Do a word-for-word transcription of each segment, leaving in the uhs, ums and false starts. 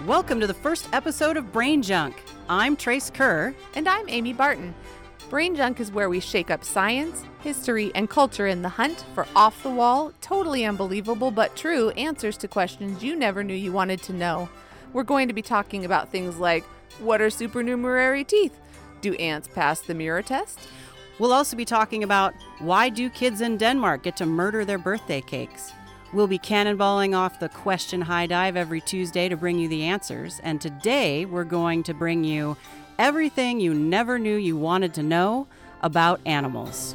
Welcome to the first episode of Brain Junk. I'm Trace Kerr. And I'm Amy Barton. Brain Junk is where we shake up science, history, and culture in the hunt for off-the-wall, totally unbelievable but true answers to questions you never knew you wanted to know. We're going to be talking about things like, what are supernumerary teeth? Do ants pass the mirror test? We'll also be talking about why do kids in Denmark get to murder their birthday cakes? We'll be cannonballing off the question high dive every Tuesday to bring you the answers. And today we're going to bring you everything you never knew you wanted to know about animals.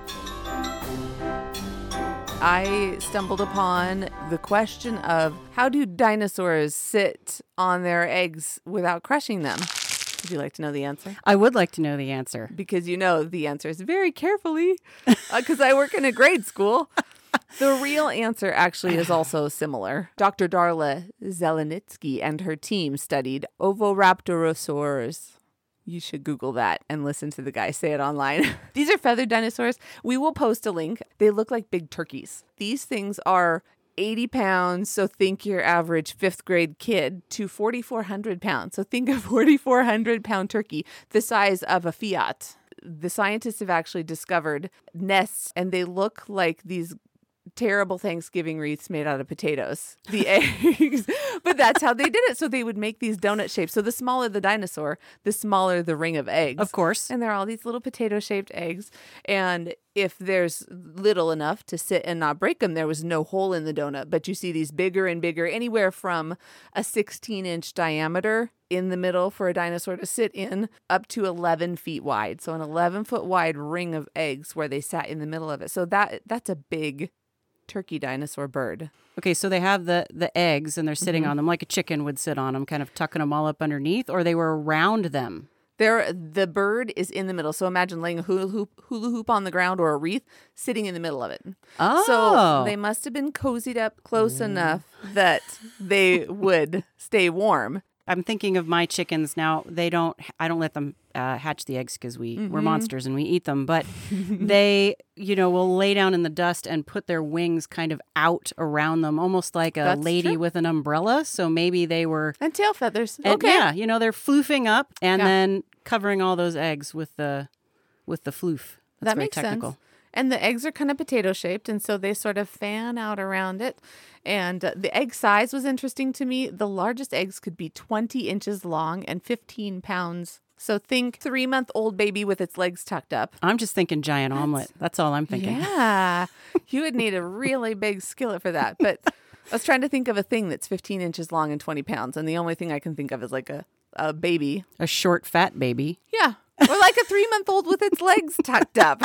I stumbled upon the question of how do dinosaurs sit on their eggs without crushing them? Would you like to know the answer? I would like to know the answer. Because you know the answer is very carefully, because uh, I work in a grade school. The real answer actually is also similar. Doctor Darla Zelenitsky and her team studied Oviraptorosaurs. You should Google that and listen to the guy say it online. These are feathered dinosaurs. We will post a link. They look like big turkeys. These things are eighty pounds, so think your average fifth grade kid, to forty-four hundred pounds. So think a forty-four hundred pound turkey, the size of a Fiat. The scientists have actually discovered nests, and they look like these terrible Thanksgiving wreaths made out of potatoes, the eggs. But that's how they did it. So they would make these donut shapes. So the smaller the dinosaur, the smaller the ring of eggs. Of course. And they're all these little potato shaped eggs. And if there's little enough to sit and not break them, there was no hole in the donut. But you see these bigger and bigger, anywhere from a sixteen inch diameter in the middle for a dinosaur to sit in, up to eleven feet wide. So an eleven foot wide ring of eggs where they sat in the middle of it. So that that's a big turkey dinosaur bird. Okay, so they have the, the eggs and they're sitting mm-hmm. on them like a chicken would sit on them, kind of tucking them all up underneath, or they were around them? They're, the bird is in the middle. So imagine laying a hula hoop, hula hoop on the ground or a wreath sitting in the middle of it. Oh. So they must have been cozied up close mm. enough that they would stay warm. I'm thinking of my chickens now. They don't, I don't let them uh, hatch the eggs because we, mm-hmm. we're monsters and we eat them. But they, you know, will lay down in the dust and put their wings kind of out around them, almost like a That's lady true. With an umbrella. So maybe they were. And tail feathers. And, okay. Yeah, you know, they're floofing up and yeah. then covering all those eggs with the, with the floof. That's that very makes technical. sense. And the eggs are kind of potato shaped, and so they sort of fan out around it. And uh, the egg size was interesting to me. The largest eggs could be twenty inches long and fifteen pounds. So think three-month-old baby with its legs tucked up. I'm just thinking giant That's, omelet. That's all I'm thinking. Yeah. You would need a really big skillet for that. But I was trying to think of a thing that's fifteen inches long and twenty pounds. And the only thing I can think of is like a, a baby. A short, fat baby. Yeah. Or like a three-month-old with its legs tucked up.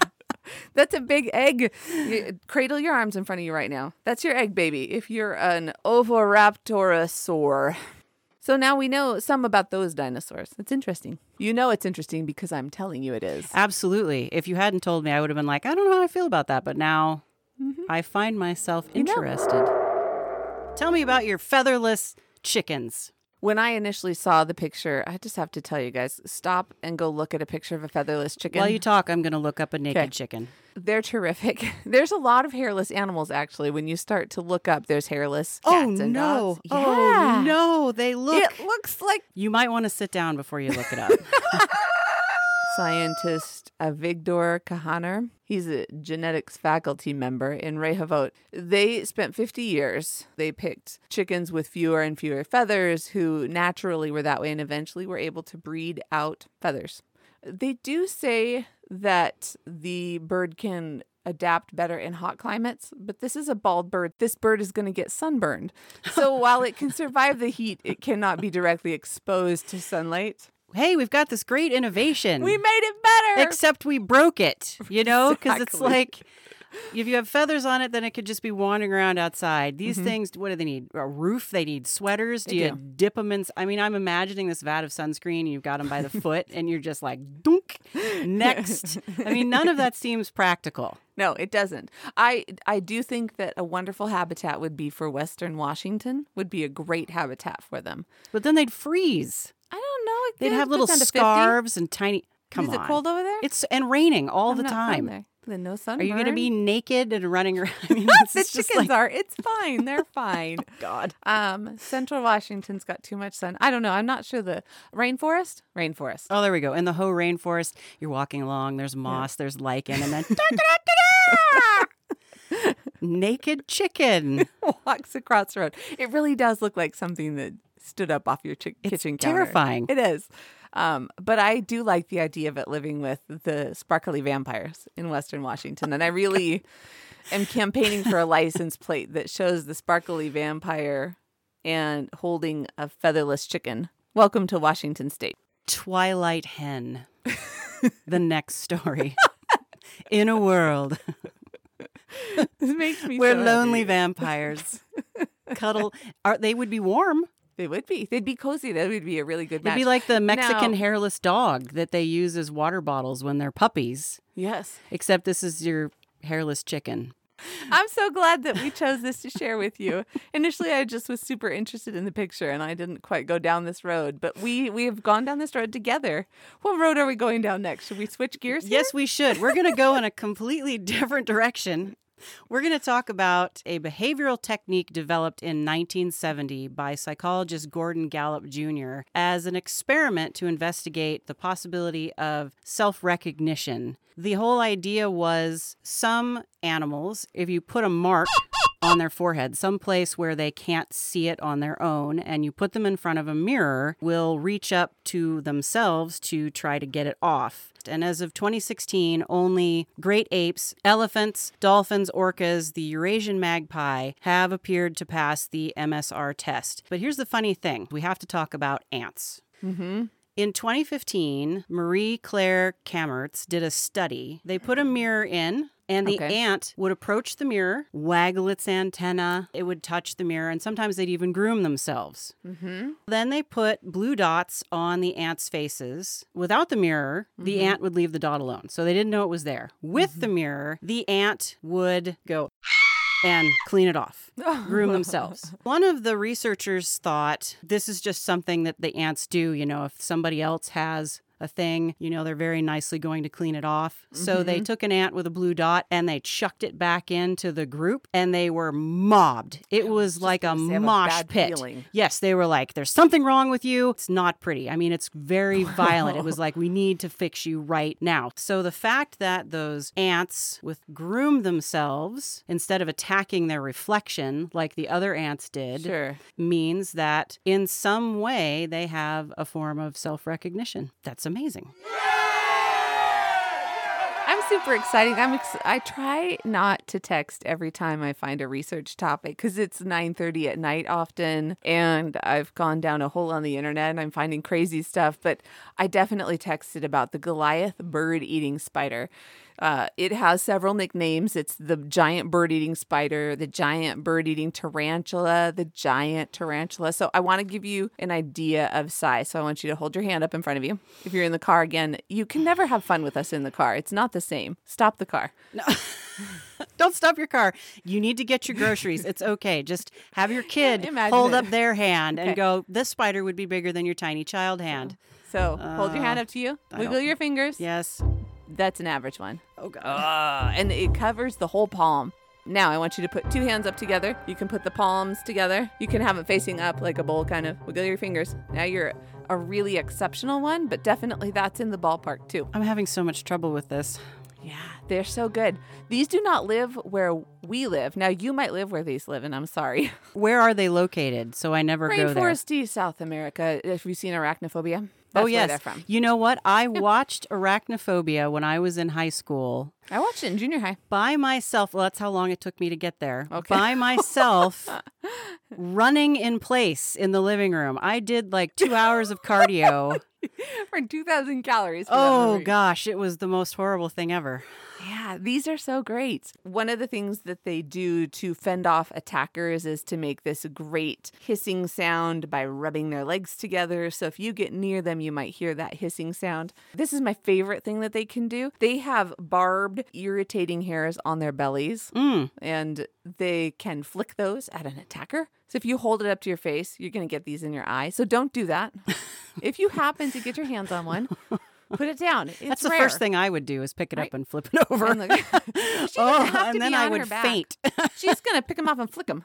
That's a big egg. Cradle your arms in front of you right now. That's your egg baby if you're an Oviraptorosaur. So now we know some about those dinosaurs. It's interesting. You know it's interesting because I'm telling you it is. Absolutely. If you hadn't told me, I would have been like, I don't know how I feel about that. But now mm-hmm. I find myself interested. You know. Tell me about your featherless chickens. When I initially saw the picture, I just have to tell you guys, stop and go look at a picture of a featherless chicken. While you talk, I'm going to look up a naked okay. chicken. They're terrific. There's a lot of hairless animals, actually. When you start to look up, there's hairless cats oh, and no. dogs. Yeah. Oh, no. They look... It looks like... You might want to sit down before you look it up. Scientist Avigdor Kahaner, he's a genetics faculty member in Rehovot. They spent fifty years. They picked chickens with fewer and fewer feathers who naturally were that way and eventually were able to breed out feathers. They do say that the bird can adapt better in hot climates, but this is a bald bird. This bird is going to get sunburned. So while it can survive the heat, it cannot be directly exposed to sunlight. Hey, we've got this great innovation. We made it better. Except we broke it, you know, because exactly. it's like if you have feathers on it, then it could just be wandering around outside. These mm-hmm. things, what do they need? A roof? They need sweaters? Do they you do. dip them in? I mean, I'm imagining this vat of sunscreen. And you've got them by the foot and you're just like, dunk, next. I mean, none of that seems practical. No, it doesn't. I I do think that a wonderful habitat would be for Western Washington, would be a great habitat for them. But then they'd freeze. I don't know. It They'd have little scarves and tiny... Come Is on. Is it cold over there? It's and raining all I'm the not time. From there. then no sunburn. Are you going to be naked and running around? I mean, the this is just chickens like, are. It's fine. They're fine. God. Um, Central Washington's got too much sun. I don't know. I'm not sure. The rainforest? Rainforest. Oh, there we go. In the Hoh rainforest, you're walking along. There's moss, yeah. there's lichen, and then naked chicken walks across the road. It really does look like something that stood up off your ch- it's kitchen counter. Terrifying. It is. Um, but I do like the idea of it living with the sparkly vampires in Western Washington. And I really am campaigning for a license plate that shows the sparkly vampire and holding a featherless chicken. Welcome to Washington State. Twilight Hen. The next story. In a world this makes me where so lonely happy. Vampires cuddle. Are, they would be warm. They would be. They'd be cozy. That would be a really good match. It'd be like the Mexican now, hairless dog that they use as water bottles when they're puppies. Yes. Except this is your hairless chicken. I'm so glad that we chose this to share with you. Initially, I just was super interested in the picture, and I didn't quite go down this road. But we we have gone down this road together. What road are we going down next? Should we switch gears here? Yes, we should. We're going to go in a completely different direction. We're going to talk about a behavioral technique developed in nineteen seventy by psychologist Gordon Gallup Junior as an experiment to investigate the possibility of self-recognition. The whole idea was some animals, if you put a mark on their forehead, someplace where they can't see it on their own, and you put them in front of a mirror, will reach up to themselves to try to get it off. And as of twenty sixteen, only great apes, elephants, dolphins, orcas, the Eurasian magpie have appeared to pass the M S R test. But here's the funny thing. We have to talk about ants. Mm-hmm. In twenty fifteen, Marie Claire Kamertz did a study. They put a mirror in, and the Okay. ant would approach the mirror, waggle its antenna, it would touch the mirror, and sometimes they'd even groom themselves. Mm-hmm. Then they put blue dots on the ants' faces. Without the mirror, the Mm-hmm. ant would leave the dot alone, so they didn't know it was there. With Mm-hmm. the mirror, the ant would go and clean it off, groom themselves. One of the researchers thought this is just something that the ants do. You know, if somebody else has a thing, you know, they're very nicely going to clean it off. So they took an ant with a blue dot and they chucked it back into the group, and they were mobbed. It was just like a gonna say, I have a mosh bad pit. feeling. Yes, they were like, there's something wrong with you. It's not pretty. I mean, it's very violent. It was like, we need to fix you right now. So the fact that those ants with groom themselves instead of attacking their reflection like the other ants did Sure. means that in some way they have a form of self-recognition. That's amazing. I'm super excited. I'm ex- I try not to text every time I find a research topic because it's nine thirty at night often, and I've gone down a hole on the internet and I'm finding crazy stuff. But I definitely texted about the Goliath bird-eating spider. Uh, it has several nicknames. It's the giant bird-eating spider, the giant bird-eating tarantula, the giant tarantula. So I want to give you an idea of size. So I want you to hold your hand up in front of you. If you're in the car again, you can never have fun with us in the car. It's not the same. Stop the car. No. Don't stop your car. You need to get your groceries. It's okay. Just have your kid Imagine hold it. up their hand Okay. and go, this spider would be bigger than your tiny child hand. So hold your hand up to you. I Wiggle don't- your fingers. Yes. That's an average one. Oh, God. Uh, and it covers the whole palm. Now I want you to put two hands up together. You can put the palms together. You can have it facing up like a bowl, kind of. Wiggle your fingers. Now you're a really exceptional one, but definitely that's in the ballpark too. I'm having so much trouble with this. Yeah, they're so good. These do not live where we live. Now you might live where these live, and I'm sorry. Where are they located? So I never go there. Rainforesty, South America. If you've seen Arachnophobia, that's Oh, where yes. they're from. You know what? I watched Arachnophobia when I was in high school I watched it in junior high. by myself. Well, that's how long it took me to get there. Okay. By myself, running in place in the living room. I did like two hours of cardio. For two thousand calories. for that Oh, movie. gosh. It was the most horrible thing ever. Yeah, these are so great. One of the things that they do to fend off attackers is to make this great hissing sound by rubbing their legs together. So if you get near them, you might hear that hissing sound. This is my favorite thing that they can do. They have barbed, irritating hairs on their bellies, Mm. and they can flick those at an attacker. So if you hold it up to your face, you're going to get these in your eye. So don't do that. If you happen to get your hands on one, Put it down. It's That's the rare. first thing I would do is pick it Right. up and flip it over. And, like, she oh, doesn't have to and then be I on would her back. faint. She's going to pick them up and flick them.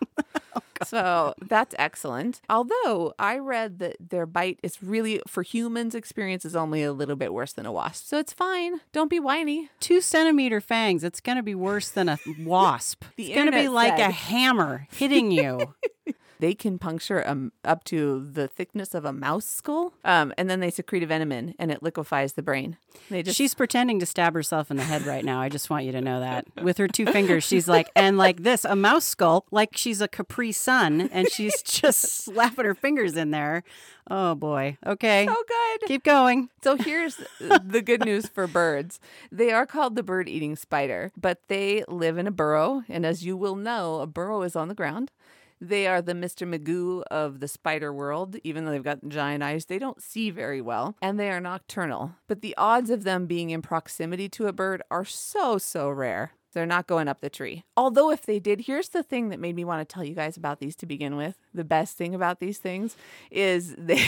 So that's excellent. Although I read that their bite is really, for humans, experience is only a little bit worse than a wasp. So it's fine. Don't be whiny. Two centimeter fangs. It's going to be worse than a wasp. The It's going to be internet like said. a hammer hitting you. They can puncture um, up to the thickness of a mouse skull, um, and then they secrete a venom in, and it liquefies the brain. They just She's pretending to stab herself in the head right now. I just want you to know that. With her two fingers, she's like, and like this, a mouse skull, like she's a Capri Sun, and she's just slapping her fingers in there. Oh, boy. Okay. so good. Keep going. So here's the good news for birds. They are called the bird-eating spider, but they live in a burrow, and as you will know, a burrow is on the ground. They are the Mister Magoo of the spider world. Even though they've got giant eyes, they don't see very well, and they are nocturnal. But the odds of them being in proximity to a bird are so, so rare. They're not going up the tree. Although if they did, here's the thing that made me want to tell you guys about these to begin with. The best thing about these things is they...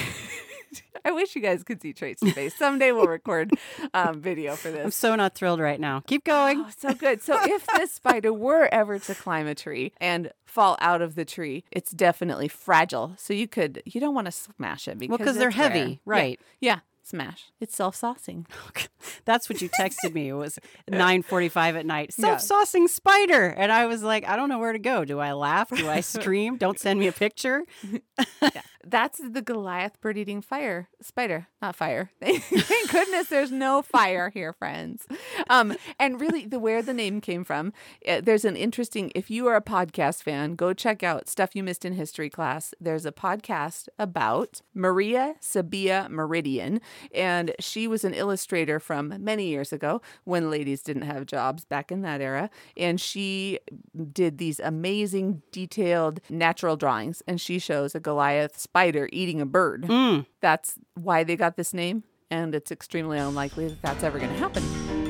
I wish you guys could see Tracy's face. Someday we'll record um, video for I'm this. so not thrilled right now. Keep going. Oh, so good. So if this spider were ever to climb a tree and fall out of the tree, it's definitely fragile. So you could, you don't want to smash it because Well, because they're it's rare. heavy, right? Yeah. yeah. Smash. It's self-saucing. That's what you texted me. It was nine forty-five at night. Yeah. Self-saucing spider. And I was like, I don't know where to go. Do I laugh? Do I scream? Don't send me a picture. Yeah. That's the Goliath bird-eating fire spider, not fire. Thank goodness there's no fire here, friends. Um, and really, the where the name came from, uh, there's an interesting. If you are a podcast fan, go check out Stuff You Missed in History Class. There's a podcast about Maria Sabia Meridian, and she was an illustrator from many years ago when ladies didn't have jobs back in that era, and she did these amazing, detailed, natural drawings, and she shows a Goliath spider eating a bird. Mm. That's why they got this name, and it's extremely unlikely that that's ever going to happen.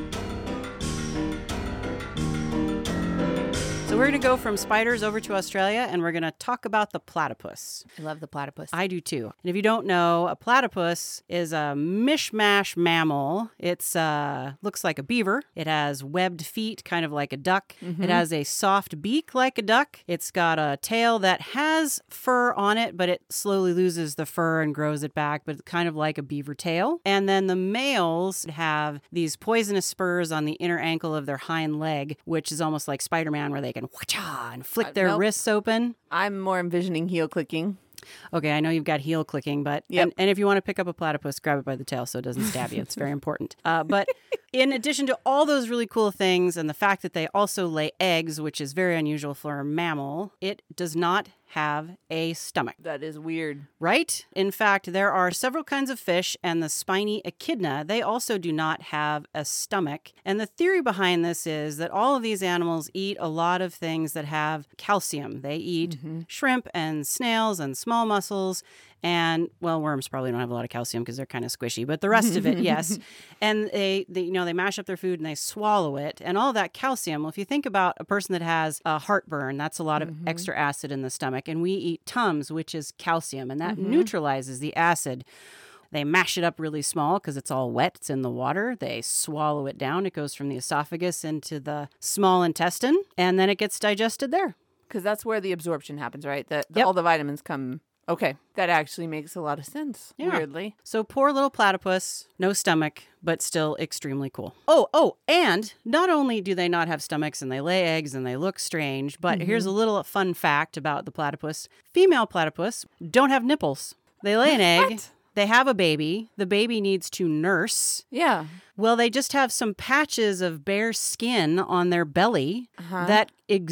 So we're going to go from spiders over to Australia, and we're going to talk about the platypus. I love the platypus. I do too. And if you don't know, a platypus is a mishmash mammal. It's uh looks like a beaver. It has webbed feet, kind of like a duck. Mm-hmm. It has a soft beak like a duck. It's got a tail that has fur on it, but it slowly loses the fur and grows it back, but it's kind of like a beaver tail. And then the males have these poisonous spurs on the inner ankle of their hind leg, which is almost like Spider-Man, where they can wha-cha and flick Uh, their nope. wrists open. I'm more envisioning heel clicking. Okay, I know you've got heel clicking, but Yep. and, and if you want to pick up a platypus, grab it by the tail so it doesn't stab you. It's very important. Uh, but in addition to all those really cool things and the fact that they also lay eggs, which is very unusual for a mammal, it does not have a stomach. That is weird. Right? In fact, there are several kinds of fish, and the spiny echidna, they also do not have a stomach. And the theory behind this is that all of these animals eat a lot of things that have calcium. They eat Mm-hmm. shrimp and snails and small mussels. And, well, worms probably don't have a lot of calcium because they're kind of squishy, but the rest of it, yes. And they, they, you know, they mash up their food and they swallow it. And all that calcium, well, if you think about a person that has a heartburn, that's a lot of Mm-hmm. extra acid in the stomach. And we eat Tums, which is calcium, and that Mm-hmm. neutralizes the acid. They mash it up really small because it's all wet. It's in the water. They swallow it down. It goes from the esophagus into the small intestine, and then it gets digested there. Because that's where the absorption happens, right? That Yep. all the vitamins come. Okay, that actually makes a lot of sense. Yeah. Weirdly. So poor little platypus, no stomach, but still extremely cool. Oh, oh, and not only do they not have stomachs and they lay eggs and they look strange, but Mm-hmm. here's a little fun fact about the platypus. Female platypus don't have nipples. They lay an egg. What? They have a baby. The baby needs to nurse. Yeah. Well, they just have some patches of bare skin on their belly Uh-huh. that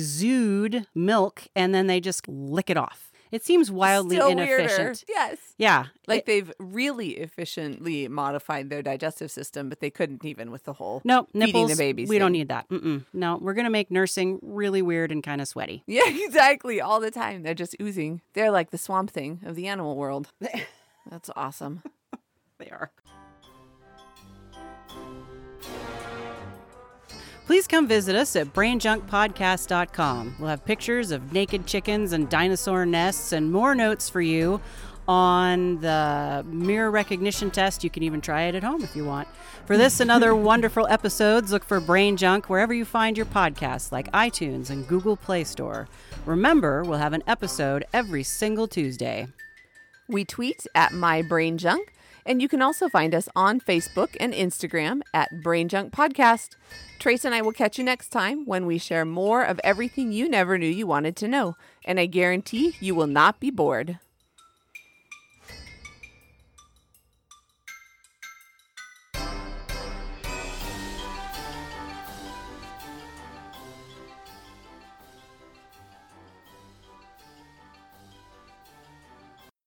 exude milk, and then they just lick it off. It seems wildly Still inefficient. weirder. Yes. Yeah. Like It- they've really efficiently modified their digestive system, but they couldn't even with the whole no, feeding nipples, the babies. we don't thing. need that. Mm-mm. No, we're going to make nursing really weird and kind of sweaty. Yeah, exactly. All the time. They're just oozing. They're like the swamp thing of the animal world. That's awesome. They are. Please come visit us at brain junk podcast dot com. We'll have pictures of naked chickens and dinosaur nests and more notes for you on the mirror recognition test. You can even try it at home if you want. For this and other wonderful episodes, look for Brain Junk wherever you find your podcasts, like iTunes and Google Play Store. Remember, we'll have an episode every single Tuesday. We tweet at MyBrainJunk, and you can also find us on Facebook and Instagram at BrainJunk Podcast. Trace and I will catch you next time when we share more of everything you never knew you wanted to know, and I guarantee you will not be bored.